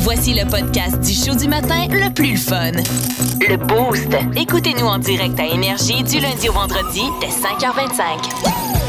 Voici le podcast du show du matin le plus fun. Le Boost. Écoutez-nous en direct à Énergie du lundi au vendredi dès 5h25.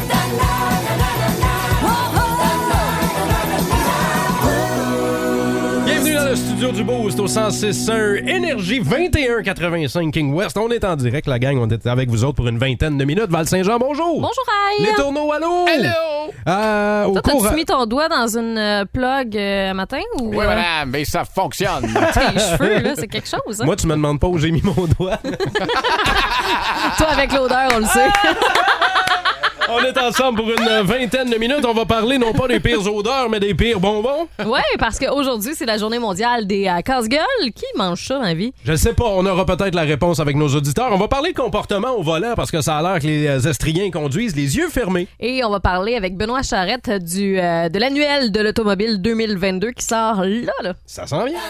Bienvenue dans le studio du Boost au 106.1 Énergie 2185 King West. On est en direct, la gang. On est avec vous autres pour une vingtaine de minutes. Val-Saint-Jean, bonjour. Bonjour, Ray. Les tourneaux, allô. Hello. Toi, t'as-tu mis ton doigt dans une plug matin? Ou, Oui, madame, mais ça fonctionne. tes cheveux, là, c'est quelque chose. Hein? Moi, tu me demandes pas où j'ai mis mon doigt. Toi, avec l'odeur, on le sait. On est ensemble pour une vingtaine de minutes. On va parler non pas des pires odeurs, mais des pires bonbons. Oui, parce qu'aujourd'hui, c'est la journée mondiale des casse-gueules. Qui mange ça dans la vie? Je sais pas, on aura peut-être la réponse avec nos auditeurs. On va parler de comportement au volant parce que ça a l'air que les Estriens conduisent les yeux fermés. Et on va parler avec Benoît Charette de l'annuel de l'automobile 2022 qui sort là. Ça sent bien.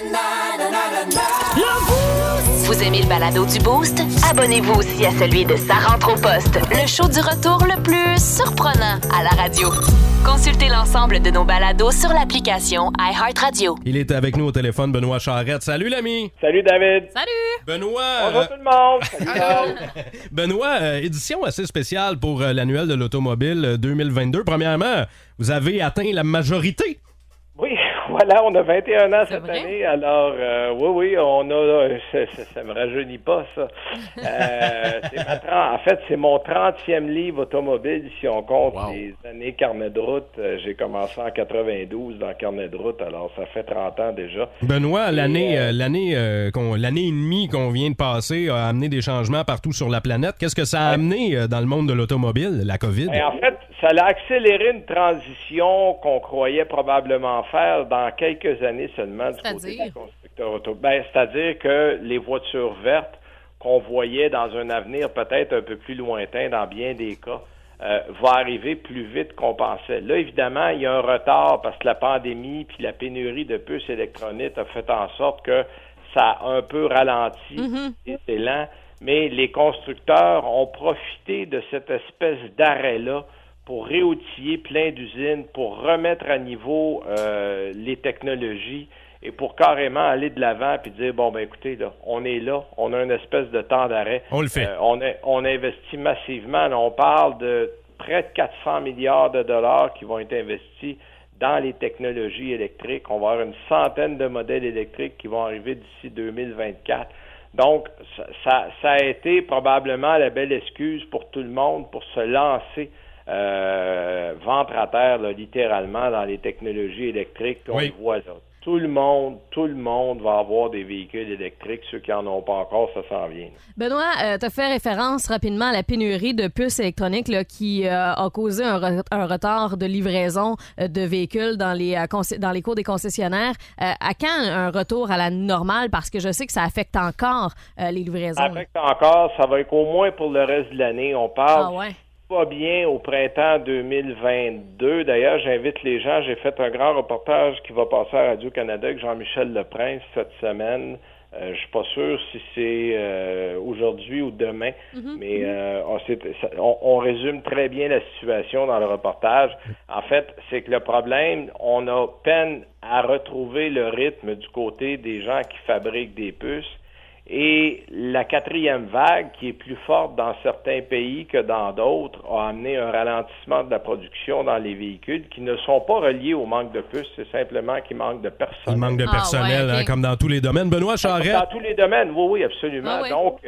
Vous aimez le balado du Boost? Abonnez-vous aussi à celui de Sa rentre au poste, le show du retour le plus surprenant à la radio. Consultez l'ensemble de nos balados sur l'application iHeartRadio. Il est avec nous au téléphone, Benoît Charette. Salut l'ami! Salut David! Salut! Benoît! Bonjour tout le monde! Salut! Benoît, édition assez spéciale pour l'annuel de l'automobile 2022. Premièrement, vous avez atteint la majorité. Oui, voilà, on a 21 ans cette vrai? année, alors oui, on a, ça me rajeunit pas ça. En fait, c'est mon 30e livre automobile si on compte les années carnet de route. J'ai commencé en 92 dans carnet de route, alors ça fait 30 ans déjà. Benoît, l'année et demie qu'on vient de passer a amené des changements partout sur la planète. Qu'est-ce que ça a amené dans le monde de l'automobile, la COVID? En fait, ça a accéléré une transition qu'on croyait probablement faire dans quelques années seulement du côté des constructeurs auto. C'est-à-dire que les voitures vertes qu'on voyait dans un avenir peut-être un peu plus lointain dans bien des cas va arriver plus vite qu'on pensait. Là, évidemment, il y a un retard parce que la pandémie puis la pénurie de puces électroniques a fait en sorte que ça a un peu ralenti c'est lent, mais les constructeurs ont profité de cette espèce d'arrêt-là pour réoutiller plein d'usines, pour remettre à niveau les technologies et pour carrément aller de l'avant puis dire, écoutez, là, on est là, on a une espèce de temps d'arrêt. On le fait. On investit massivement. Là, on parle de près de 400 milliards de dollars qui vont être investis dans les technologies électriques. On va avoir une centaine de modèles électriques qui vont arriver d'ici 2024. Donc, ça a été probablement la belle excuse pour tout le monde pour se lancer ventre à terre, là, littéralement, dans les technologies électriques. On le voit là. Tout le monde va avoir des véhicules électriques. Ceux qui n'en ont pas encore, ça s'en vient. Benoît, tu as fait référence rapidement à la pénurie de puces électroniques là, qui a causé un retard de livraison de véhicules dans les cours des concessionnaires. À quand un retour à la normale? Parce que je sais que ça affecte encore les livraisons. Ça affecte encore. Ça va être au moins pour le reste de l'année. On parle... Ah ouais. Pas bien au printemps 2022. D'ailleurs, j'invite les gens. J'ai fait un grand reportage qui va passer à Radio-Canada avec Jean-Michel Leprince cette semaine. Je suis pas sûr si c'est aujourd'hui ou demain, mais on résume très bien la situation dans le reportage. En fait, c'est que le problème, on a peine à retrouver le rythme du côté des gens qui fabriquent des puces. Et la quatrième vague, qui est plus forte dans certains pays que dans d'autres, a amené un ralentissement de la production dans les véhicules qui ne sont pas reliés au manque de puces, c'est simplement qu'il manque de personnel. Il manque de personnel, okay. Comme dans tous les domaines. Benoît Charette. Dans tous les domaines, oui, absolument. Donc,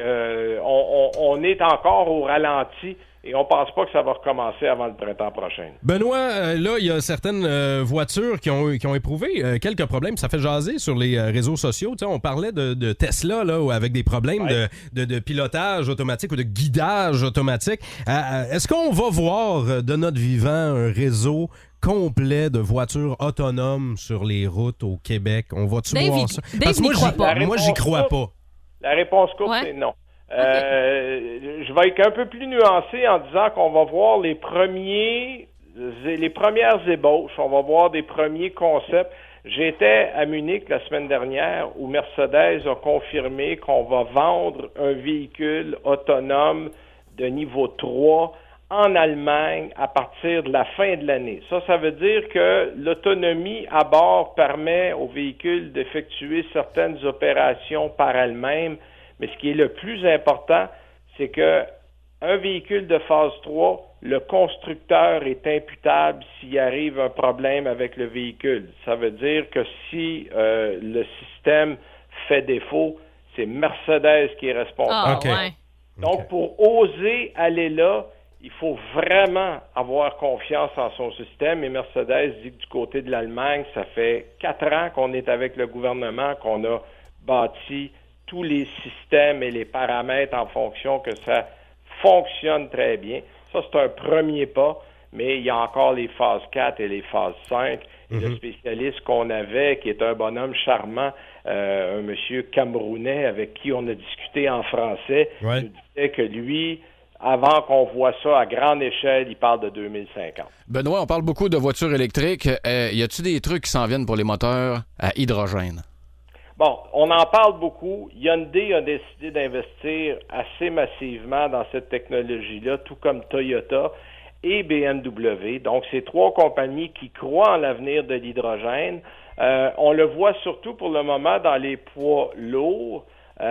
on est encore au ralenti. Et on pense pas que ça va recommencer avant le printemps prochain. Benoît, là, il y a certaines voitures qui ont éprouvé quelques problèmes. Ça fait jaser sur les réseaux sociaux. Tu sais, on parlait de Tesla, là, avec des problèmes de pilotage automatique ou de guidage automatique. Est-ce qu'on va voir de notre vivant un réseau complet de voitures autonomes sur les routes au Québec? On va-tu voir ça? Parce que moi, j'y crois pas. La réponse courte, c'est non. Je vais être un peu plus nuancé en disant qu'on va voir les premières ébauches, on va voir des premiers concepts. J'étais à Munich la semaine dernière où Mercedes a confirmé qu'on va vendre un véhicule autonome de niveau 3 en Allemagne à partir de la fin de l'année. Ça veut dire que l'autonomie à bord permet aux véhicules d'effectuer certaines opérations par elles-mêmes, mais ce qui est le plus important, c'est que un véhicule de phase 3, le constructeur est imputable s'il arrive un problème avec le véhicule. Ça veut dire que si le système fait défaut, c'est Mercedes qui est responsable. Ah, ouais. Donc, pour oser aller là, il faut vraiment avoir confiance en son système. Et Mercedes dit que du côté de l'Allemagne, ça fait 4 ans qu'on est avec le gouvernement, qu'on a bâti tous les systèmes et les paramètres en fonction que ça fonctionne très bien. Ça, c'est un premier pas, mais il y a encore les phases 4 et les phases 5. Et le spécialiste qu'on avait, qui est un bonhomme charmant, un monsieur camerounais avec qui on a discuté en français, nous disait que lui, avant qu'on voit ça à grande échelle, il parle de 2050. Benoît, on parle beaucoup de voitures électriques. Y a-t-il des trucs qui s'en viennent pour les moteurs à hydrogène? Bon, on en parle beaucoup. Hyundai a décidé d'investir assez massivement dans cette technologie-là, tout comme Toyota et BMW. Donc, c'est 3 compagnies qui croient en l'avenir de l'hydrogène. On le voit surtout pour le moment dans les poids lourds,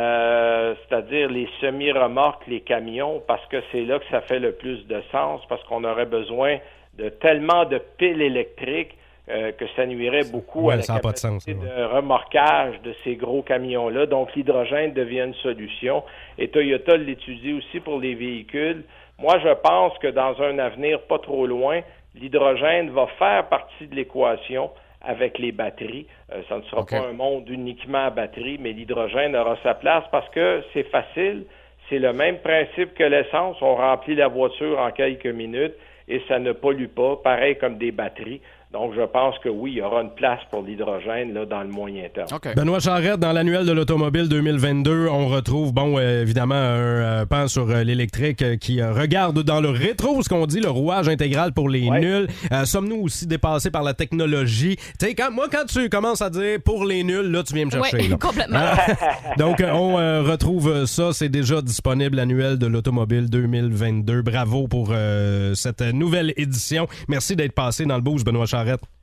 c'est-à-dire les semi-remorques, les camions, parce que c'est là que ça fait le plus de sens, parce qu'on aurait besoin de tellement de piles électriques que ça nuirait beaucoup à la capacité de remorquage de ces gros camions-là. Donc, l'hydrogène devient une solution. Et Toyota l'étudie aussi pour les véhicules. Moi, je pense que dans un avenir pas trop loin, l'hydrogène va faire partie de l'équation avec les batteries. Ça ne sera pas un monde uniquement à batterie, mais l'hydrogène aura sa place parce que c'est facile. C'est le même principe que l'essence. On remplit la voiture en quelques minutes et ça ne pollue pas, pareil comme des batteries. Donc, je pense que oui, il y aura une place pour l'hydrogène là, dans le moyen terme. Benoît Charette, dans l'annuel de l'automobile 2022, on retrouve, évidemment, un pan sur l'électrique qui regarde dans le rétro, ce qu'on dit, le rouage intégral pour les nuls. Sommes-nous aussi dépassés par la technologie? Tu sais, quand tu commences à dire pour les nuls, là, tu viens me chercher. Oui, complètement. Donc, on retrouve ça. C'est déjà disponible, l'annuel de l'automobile 2022. Bravo pour cette nouvelle édition. Merci d'être passé dans le boost, Benoît Charette.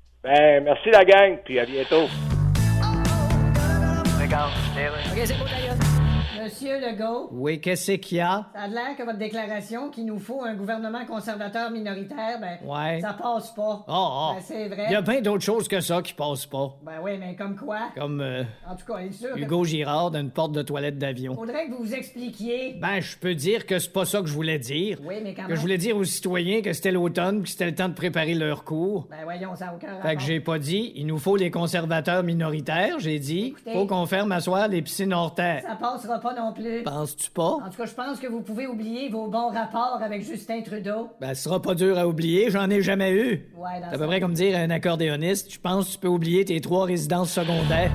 Merci la gang, puis à bientôt. OK, c'est beau, d'ailleurs. Monsieur Legault. Oui, qu'est-ce qu'il y a? Ça a l'air que votre déclaration qu'il nous faut un gouvernement conservateur minoritaire, ça passe pas. Ben, c'est vrai. Il y a bien d'autres choses que ça qui passent pas. Ben oui, mais comme quoi? Comme En tout cas, il est sûr Hugo Girard d'une porte de toilette d'avion. Faudrait que vous vous expliquiez. Ben, je peux dire que c'est pas ça que je voulais dire. Oui, mais quand Que même. je voulais dire aux citoyens que c'était l'automne puis c'était le temps de préparer leur cours. Ben voyons, ça n'a aucun rapport. Fait que j'ai pas dit, il nous faut les conservateurs minoritaires. J'ai dit, Écoutez, faut qu'on ferme à soir les piscines hors terre. Ça passera pas non plus. Penses-tu pas? En tout cas, je pense que vous pouvez oublier vos bons rapports avec Justin Trudeau. Ben, ce sera pas dur à oublier, j'en ai jamais eu. Ouais, dans C'est à peu près comme dire à un accordéoniste, je pense que tu peux oublier tes 3 résidences secondaires.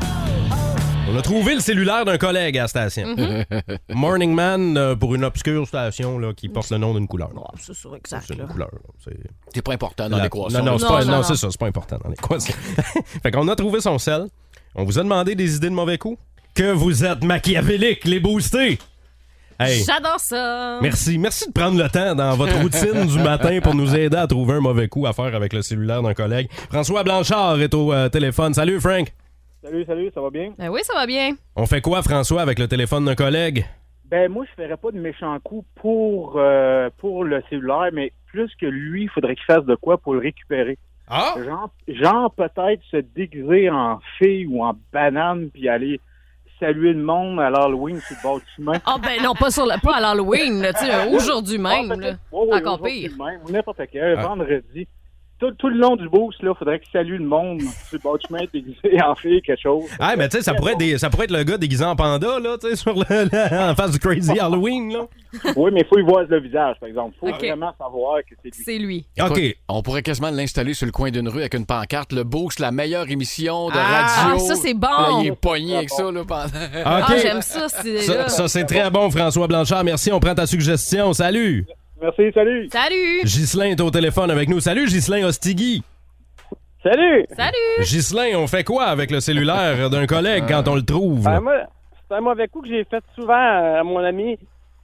On a trouvé le cellulaire d'un collègue à la station. Morning Man pour une obscure station là, qui porte le nom d'une couleur. C'est sûr, exact. C'est une couleur. C'est pas important dans l'équation. Non, c'est ça, c'est pas important dans l'équation. Fait qu'on a trouvé son sel. On vous a demandé des idées de mauvais coups. Que vous êtes machiavéliques, les boostés! Hey. J'adore ça! Merci de prendre le temps dans votre routine du matin pour nous aider à trouver un mauvais coup à faire avec le cellulaire d'un collègue. François Blanchard est au téléphone. Salut, Frank! Salut, ça va bien? Ben oui, ça va bien. On fait quoi, François, avec le téléphone d'un collègue? Ben, moi, je ferais pas de méchants coups pour le cellulaire, mais plus que lui, il faudrait qu'il fasse de quoi pour le récupérer. Ah! Genre peut-être se déguiser en fille ou en banane puis aller saluer le monde à l'Halloween sur le bord du chemin. Ah ben non, pas à l'Halloween, là, tu sais, aujourd'hui même, là. Encore pire. Même, ou n'importe quel, vendredi. Tout le long du boost, là, faudrait qu'il salue le monde sur le bord du chemin déguisé en fille, quelque chose. Ah, mais tu sais, ça pourrait être le gars déguisé en panda, là, tu sais, en face du Crazy Halloween, là. Oui, mais il faut y voir le visage, par exemple. Il faut vraiment savoir que c'est lui. C'est lui. OK. On pourrait quasiment l'installer sur le coin d'une rue avec une pancarte. Le Boost, la meilleure émission de Ah, radio. ça, c'est bon. Là, il est pogné avec ça. Là, pendant... OK. Ah, j'aime ça. Ça, c'est très bon, François Blanchard. Merci, on prend ta suggestion. Salut. Merci, salut. Salut. Ghislain est au téléphone avec nous. Salut, Ghislain Ostigui. Salut. Ghislain, on fait quoi avec le cellulaire d'un collègue quand on le trouve? Moi, c'est un mauvais coup que j'ai fait souvent à mon ami.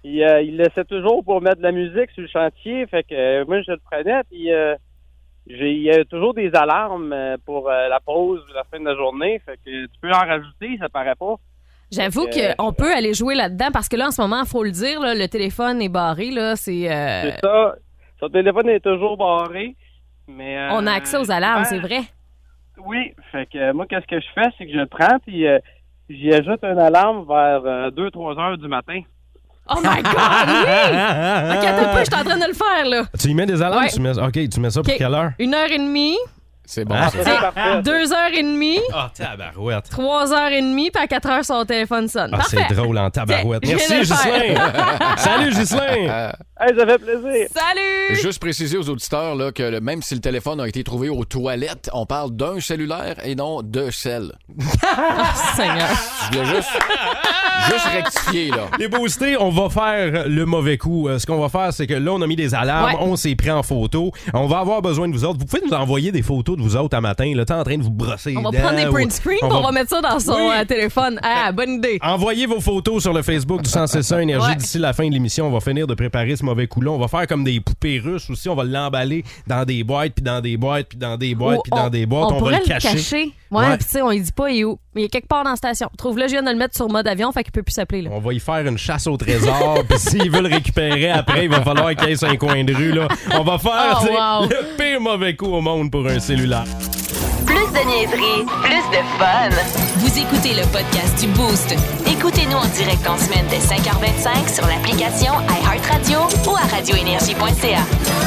il le laissait toujours pour mettre de la musique sur le chantier. Fait que moi, je le prenais, puis il y a toujours des alarmes pour la pause ou la fin de la journée. Fait que tu peux en rajouter, ça paraît pas. J'avoue qu'on peut aller jouer là-dedans parce que là, en ce moment, il faut le dire, là, le téléphone est barré. Là, c'est ça. Son téléphone est toujours barré. Mais, on a accès aux alarmes, c'est vrai. Oui. Fait que moi, qu'est-ce que je fais? C'est que je le prends puis j'y ajoute une alarme vers 2-3 heures du matin. Oh my God, oui! OK, attends un peu, je suis en train de le faire, là. Tu y mets des alarmes? Ouais. Tu mets ça pour quelle heure? 1h30. C'est bon. Ah, c'est parfait. 2h30. Ah, tabarouette. 3h30, puis à 4h, son téléphone sonne. Ah, Parfait. c'est drôle en tabarouette. Merci, Ghislain. Salut, Ghislain. Hey, ça fait plaisir. Salut! Juste préciser aux auditeurs là, que même si le téléphone a été trouvé aux toilettes, on parle d'un cellulaire et non de sel. Seigneur. Je voulais juste rectifier, là. Les boostés, on va faire le mauvais coup. Ce qu'on va faire, c'est que là, on a mis des alarmes, Ouais. on s'est pris en photo. On va avoir besoin de vous autres. Vous pouvez nous envoyer des photos de vous autres à matin, là, en train de vous brosser les On va dents, prendre des print ou- screens, on va mettre ça dans son téléphone. Ah, bonne idée. Envoyez vos photos sur le Facebook du 161 Énergie. Ouais. D'ici la fin de l'émission, on va finir de préparer ce mauvais coup-là. On va faire comme des poupées russes aussi. On va l'emballer dans des boîtes, puis dans des boîtes, puis dans des boîtes, puis dans des boîtes. On On va pourrait le cacher. Ouais, Ouais. puis tu sais, on y dit pas il est où. Mais il est quelque part dans la station. Trouve-le, je viens de le mettre sur mode avion, fait qu'il peut plus s'appeler, là. On va y faire une chasse au trésor. Puis s'ils veulent le récupérer après, il va falloir qu'il y ait sur un coin de rue. Là. On va faire tu sais, wow. le pire mauvais coup au monde pour un cellulaire. Plus de niaiserie, plus de fun. Vous écoutez le podcast du Boost. Écoutez-nous en direct en semaine dès 5h25 sur l'application iHeartRadio ou à radioénergie.ca.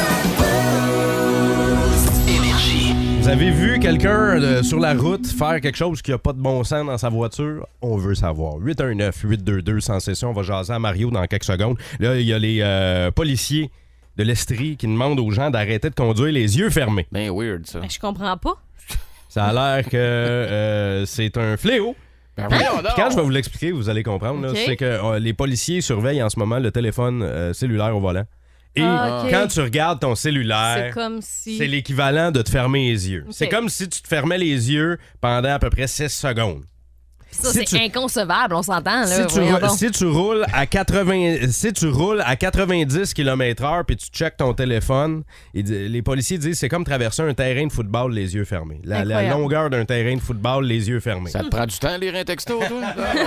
Vous avez vu quelqu'un sur la route faire quelque chose qui n'a pas de bon sens dans sa voiture? On veut savoir. 819-822 sans session. On va jaser à Mario dans quelques secondes. Là, il y a les policiers de l'Estrie qui demandent aux gens d'arrêter de conduire les yeux fermés. Ben weird, ça. Je comprends pas. Ça a l'air que c'est un fléau. Ben voyons donc. Puis quand je vais vous l'expliquer, vous allez comprendre. Là, Ok. c'est que les policiers surveillent en ce moment le téléphone cellulaire au volant. Et Ah, ok. quand tu regardes ton cellulaire, C'est comme si... c'est l'équivalent de te fermer les yeux. Ok. C'est comme si tu te fermais les yeux pendant à peu près 6 secondes. Ça, si c'est tu- inconcevable, on s'entend, là. Si tu roules à 90 km/h puis tu checkes ton téléphone, les policiers disent c'est comme traverser un terrain de football les yeux fermés. La Incroyable. longueur d'un terrain de football les yeux fermés. Ça te prend du temps, lire un texto, toi?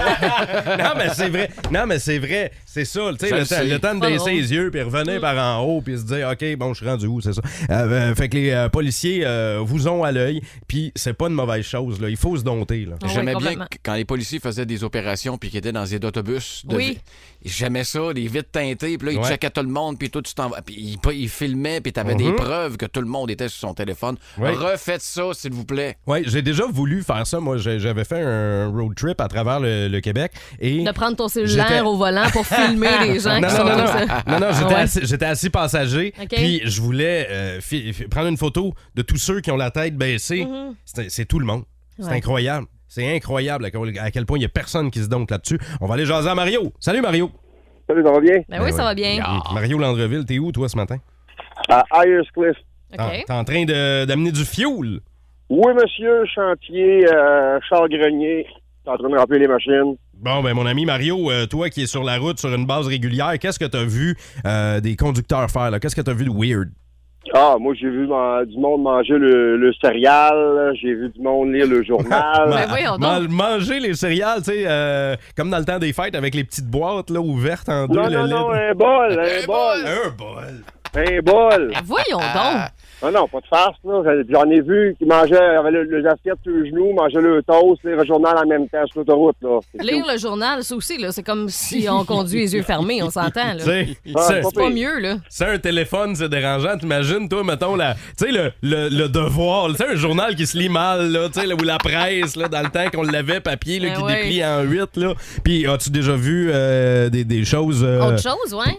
Non, mais c'est vrai. Non, mais c'est vrai. C'est ça. Tu Je le sais, sais. le temps de Pas baisser drôle. les yeux puis revenir par en haut puis se dire, OK, bon, je suis rendu où, c'est ça. Fait que les policiers vous ont à l'œil puis c'est pas une mauvaise chose. Là. Il faut se dompter. Là. Ah ouais, J'aimais bien complètement. quand les policiers faisaient des opérations puis qu'ils étaient dans des autobus. Oui. J'aimais ça, les vitres teintées, puis là, ils Ouais. checkaient tout le monde, puis toi, tu t'en vas. Puis ils filmaient, puis t'avais des preuves que tout le monde était sur son téléphone. Ouais. Refaites ça, s'il vous plaît. Oui, j'ai déjà voulu faire ça. Moi, j'avais fait un road trip à travers le Québec. Et De prendre ton J'étais- cellulaire au volant pour filmer les gens non, qui sont non, comme non, ça. non, Ah ouais. j'étais assis passager. OK. Puis je voulais prendre une photo de tous ceux qui ont la tête baissée. C'est tout le monde. C'est Ouais. incroyable. C'est incroyable à quel point il n'y a personne qui se dompte là-dessus. On va aller jaser à Mario. Salut, Mario. Salut, ça va bien? Ben oui, ça va bien. Mario Landreville, t'es où, toi, ce matin? À Ayerscliff. OK. T'es en train d'amener du fioul. Oui, monsieur, chantier, Charles Grenier. T'es en train de remplir les machines. Bon, ben mon ami Mario, toi qui es sur la route sur une base régulière, qu'est-ce que t'as vu des conducteurs faire, là? Qu'est-ce que t'as vu de weird? Ah, moi, j'ai vu du monde manger le céréal. J'ai vu du monde lire le journal. Ben voyons donc. Manger les céréales, tu sais, comme dans le temps des fêtes avec les petites boîtes là, ouvertes en deux. Non, le non, lait. non, un bol. Un bol. Un bol. Ben voyons donc. Non, pas de farce, là. J'en ai vu qui mangeaient, avaient les assiettes sur les genoux, mangeaient le toast, lire le journal en même temps sur l'autoroute, là. Lire le journal, ça aussi, là, c'est comme si on conduit les yeux fermés, on s'entend, là. Tu sais, c'est C'est pas mieux, là. c'est un téléphone, c'est dérangeant. T'imagines, toi, mettons, tu sais, le devoir, tu sais, un journal qui se lit mal, là, tu sais, là, ou la presse, là, dans le temps qu'on l'avait, papier, là, Ben qui ouais. déplie en 8, là. Puis, as-tu déjà vu des choses... Autre chose, ouais.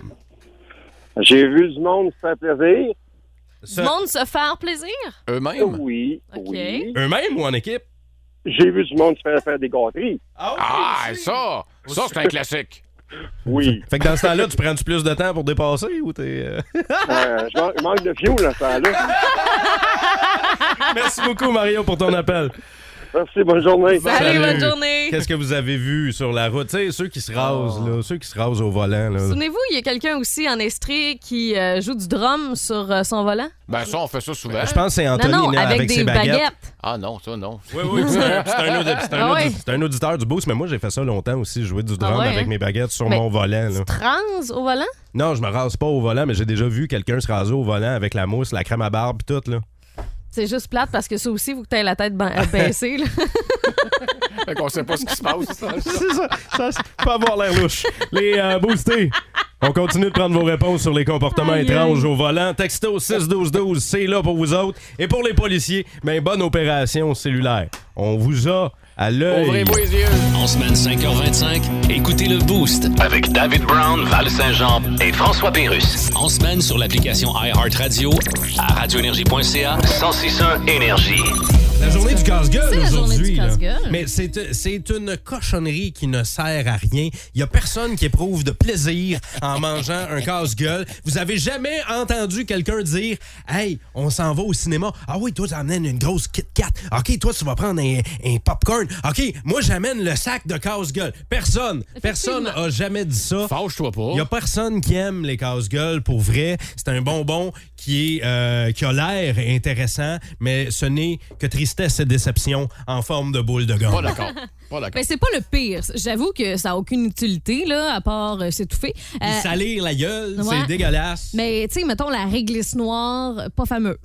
J'ai vu du monde se faire plaisir. Du monde se faire plaisir? Eux-mêmes. Oui, OK. oui. Eux-mêmes ou en équipe? J'ai vu du monde se faire des gâteries. Ah, ça c'est un classique. Oui. Fait que dans ce temps-là, tu prends-tu plus de temps pour dépasser ou t'es... Je manque de fioul, là, ça, là. Merci beaucoup, Mario, pour ton appel. Merci, bonne journée. Salut, bonne journée. Qu'est-ce que vous avez vu sur la route? Tu sais, ceux qui se rasent, là, ceux qui se rasent au volant. Là. Souvenez-vous, il y a quelqu'un aussi en Estrie qui joue du drum sur son volant? Ben ça, on fait ça souvent. Je pense que c'est Anthony Non, là, avec des ses baguettes. Ah non, ça, non. Oui, c'est un auditeur du Boost, mais moi, j'ai fait ça longtemps aussi, jouer du drum avec mes baguettes sur mon volant. Là. Trans au volant? Non, je me rase pas au volant, mais j'ai déjà vu quelqu'un se raser au volant avec la mousse, la crème à barbe et tout. Là. C'est juste plate parce que ça aussi, il faut que tu aies la tête baissée. Là. Fait qu'on sait pas ce qui se passe. C'est ça peut avoir l'air louche. Les boostés. On continue de prendre vos réponses sur les comportements étranges au volant. Texto 61212, c'est là pour vous autres. Et pour les policiers, bonne opération cellulaire. On vous a à l'œil. Ouvrez-vous les yeux. En semaine 5h25, écoutez le Boost avec David Brown, Val Saint-Jean et François Pérusse. En semaine sur l'application iHeartRadio, à radioénergie.ca, 106.1 Énergie. La journée du casse-gueule aujourd'hui. Casse-gueule. Mais c'est une cochonnerie qui ne sert à rien. Il n'y a personne qui éprouve de plaisir en mangeant un casse-gueule. Vous avez jamais entendu quelqu'un dire « Hey, on s'en va au cinéma. Ah oui, toi, tu amènes une grosse Kit Kat. OK, toi, tu vas prendre un popcorn. OK, moi, j'amène le sac de casse-gueule. » Personne n'a jamais dit ça. Fâche-toi pas. Il n'y a personne qui aime les casse-gueules pour vrai. C'est un bonbon qui a l'air intéressant, mais ce n'est que tristesse et déception en forme de boule de gomme. Pas d'accord. Mais c'est pas le pire. J'avoue que ça n'a aucune utilité, là, à part s'étouffer. Salir la gueule, c'est dégueulasse. Mais, tu sais, mettons la réglisse noire, pas fameux.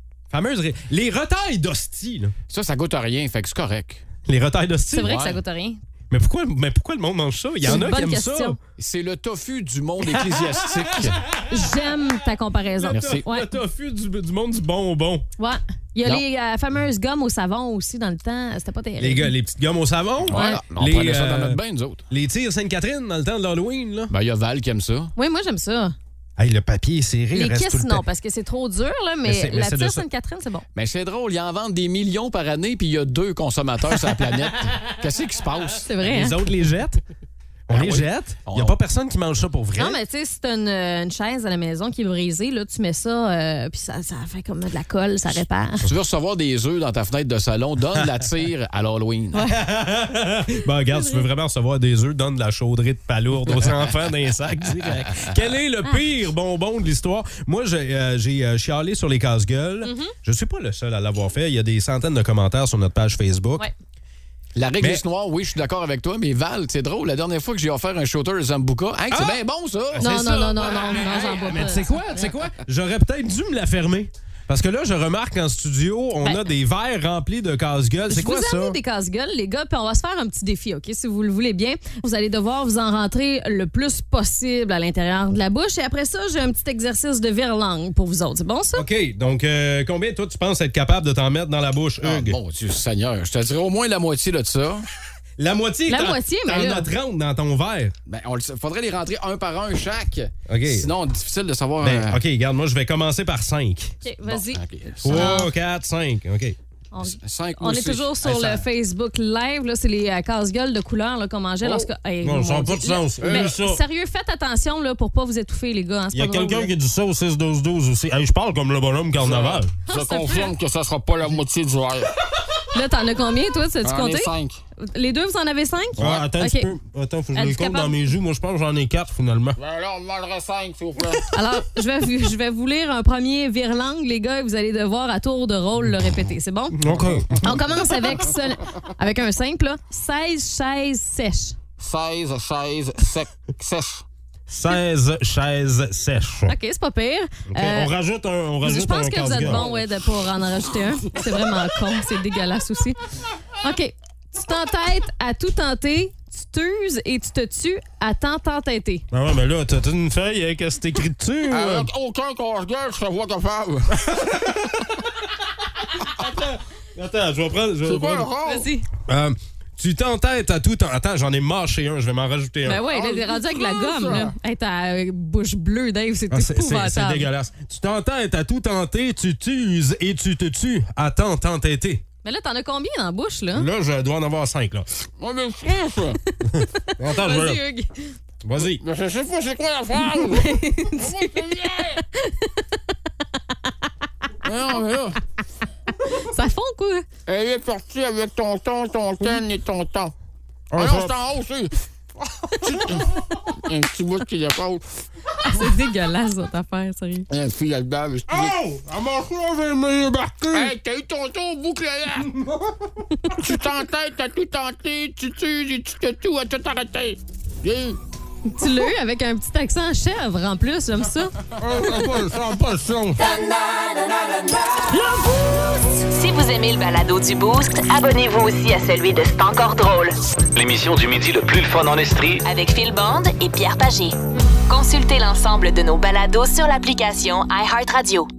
Les retailles d'hostie, là. Ça goûte à rien, fait que c'est correct. Les retailles d'hostie? C'est vrai que ça goûte à rien. Mais pourquoi le monde mange ça? Il y en a qui aiment ça. C'est le tofu du monde ecclésiastique. J'aime ta comparaison. Merci. Le tofu du monde du bonbon. Ouais. Il y a les fameuses gommes au savon aussi dans le temps. C'était pas terrible. Les petites gommes au savon? Ouais. On prenait ça dans notre bain, nous autres. Les tirs Sainte-Catherine dans le temps de l'Halloween, là. Ben, il y a Val qui aime ça. Oui, moi, j'aime ça. Hey, le papier est serré. Les reste kisses, tout le non, temps. parce que c'est trop dur, là, mais la tire Sainte-Catherine, c'est bon. Mais c'est drôle, ils en vendent des millions par année, puis il y a 2 consommateurs sur la planète. Qu'est-ce qui se passe? C'est vrai. Les autres les jettent? On les jette? Il n'y a pas personne qui mange ça pour vrai. Non, mais tu sais, si t'as une chaise à la maison qui est brisée, là, tu mets ça, puis ça fait comme de la colle, ça répare. Si tu veux recevoir des œufs dans ta fenêtre de salon, donne la tire à l'Halloween. Regarde, si tu veux vraiment recevoir des œufs, donne de la chaudrée de palourde aux enfants d'un sac direct. Quel est le pire bonbon de l'histoire? Moi, j'ai chialé sur les casse-gueules. Je suis pas le seul à l'avoir fait. Il y a des centaines de commentaires sur notre page Facebook. Ouais. La réglisse noire, oui, je suis d'accord avec toi, mais Val, c'est drôle. La dernière fois que j'ai offert un shooter Zambuca, hey, c'est bien bon, ça! Non, j'en bois mais pas. tu sais quoi? J'aurais peut-être dû me la fermer. Parce que là, je remarque qu'en studio, on a des verres remplis de casse-gueule. C'est quoi ça? Je vous ai amené des casse-gueules, les gars, puis on va se faire un petit défi, OK? Si vous le voulez bien, vous allez devoir vous en rentrer le plus possible à l'intérieur de la bouche. Et après ça, j'ai un petit exercice de vire-langue pour vous autres. C'est bon, ça? OK. Donc, combien, toi, tu penses être capable de t'en mettre dans la bouche, Hugues? Mon Dieu Seigneur, je te dirais au moins la moitié de ça. La moitié, mais t'en as 30 dans ton verre. Ben, faudrait les rentrer un par un chaque. OK. Sinon, difficile de savoir... OK, regarde, moi, je vais commencer par 5. OK, vas-y. Bon, 3, 4, 5. OK. On est toujours sur le Facebook Live. Là, c'est les casse-gueules de couleur là, qu'on mangeait lorsque... Non, ça n'a pas de sens. Sérieux, faites attention là, pour pas vous étouffer, les gars. Hein, il y a quelqu'un qui dit ça au 6-12-12 aussi. Hey, je parle comme le bonhomme carnaval. Je confirme que ça sera pas la moitié du verre. Là, t'en as combien, toi? T'as-tu compté? 5. Les deux, vous en avez 5? Ouais, attends un petit peu. Attends, faut que je les compte dans mes joues. Moi, je pense que j'en ai 4, finalement. Ben là, on mangerait 5, s'il vous plaît. Alors, je vais vous lire un premier vire-langue, les gars, et vous allez devoir, à tour de rôle, le répéter. C'est bon? OK. On commence avec un simple, là. 16 chaises sèches. 16 chaises sèches. 16 chaises sèches. OK, c'est pas pire. Okay, on rajoute un je pense que vous êtes bon pour en rajouter un. C'est vraiment con. C'est dégueulasse aussi. OK. Tu t'entêtes à tout tenter, tu t'uses et tu te tues à t'entêter. Ah ouais, mais là, t'as une feuille avec ce écrit dessus. Avec aucun casse-gueule, je serais pas capable. Attends, je vais prendre... C'est quoi le rôle? Vas-y. Tu t'entêtes à tout... Attends, j'en ai mâché un, je vais m'en rajouter un. Ben ouais, il est rendu avec de la gomme, là. Hey, ta bouche bleue, Dave, c'est épouvantable. C'est dégueulasse. Tu t'entêtes à tout tenter, tu t'uses et tu te tues à t'entêter. Mais là, t'en as combien dans la bouche, là? Là, je dois en avoir 5, là. Ouais, mais c'est ça. Attends, vas-y, Hugues. Vas-y. Mais je sais pas c'est quoi la phrase. Non, mais là... Ça fond, quoi? Elle est partie avec tonton et tonton. Alors, c'est en haut, c'est... Un petit bout qui dépasse. C'est dégueulasse, cette affaire, sérieux. La fille, elle bave. Oh! À mon choix, j'ai mis barqué. Hey, t'as eu tonton au boucle là. Tu t'entêtes, t'as tout tenté, tu tues et tu te tout à tout arrêter. Viens. Tu l'as eu avec un petit accent chèvre, en plus, j'aime ça. Pas le son. Si vous aimez le balado du Boost, abonnez-vous aussi à celui de C'est encore drôle. L'émission du midi le plus le fun en Estrie. Avec Phil Bond et Pierre Pagé. Consultez l'ensemble de nos balados sur l'application iHeartRadio.